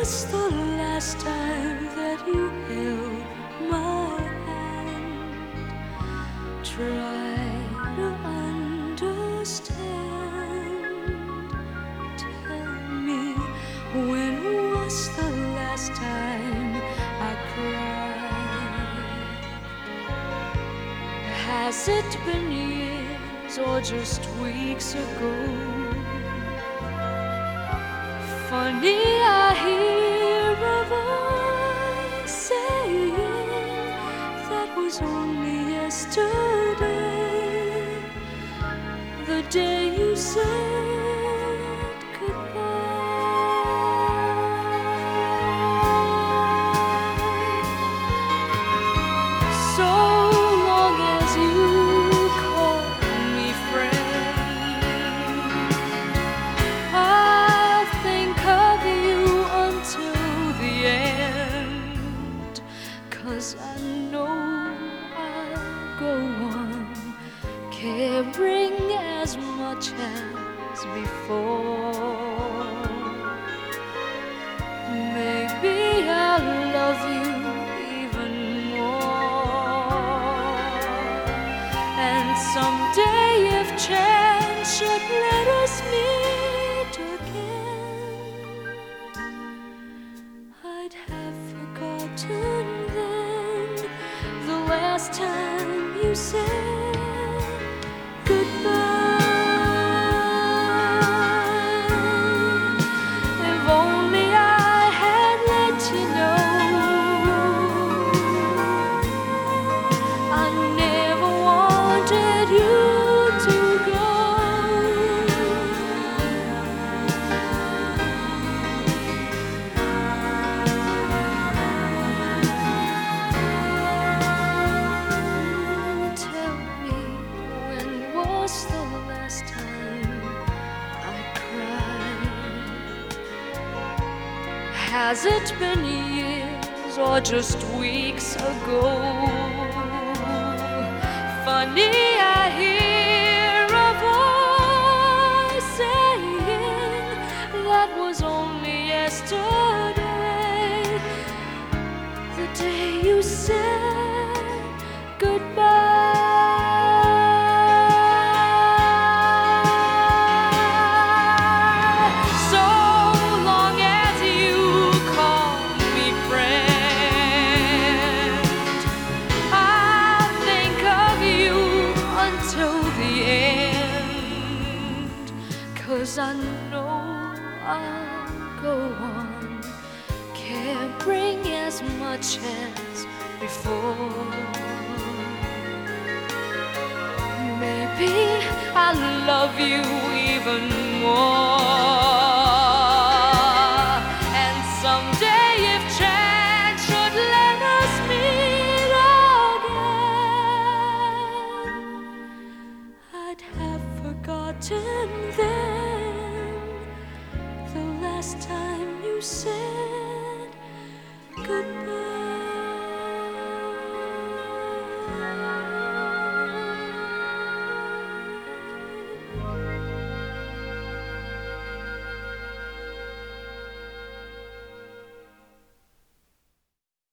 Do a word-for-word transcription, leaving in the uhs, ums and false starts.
was the last time that you held my hand? Try to understand. Tell me, when was the last time I cried? Has it been years or just weeks ago? Funny, I hear a voice saying that was only yesterday, the day you said goodbye. So long as you call me friend, I'll think of you until the end, 'cause I know I'll go on caring as much as before. Maybe I'll love you even more, and someday if chance should let us meet again, I'd have forgotten then the last time you said goodbye. If only I had let you know I never wanted you to go. Tell me, when was the last time I cried? Has it been years or just weeks ago? Funny, I hear a voice saying that was only yesterday, the day you said goodbye. So long as you call me friend, I'll think of you until the end, 'cause I know I'll go on caring as much as before. Maybe I'll love you even more, and someday if chance should let us meet again, I'd have forgotten then the last time you said goodbye.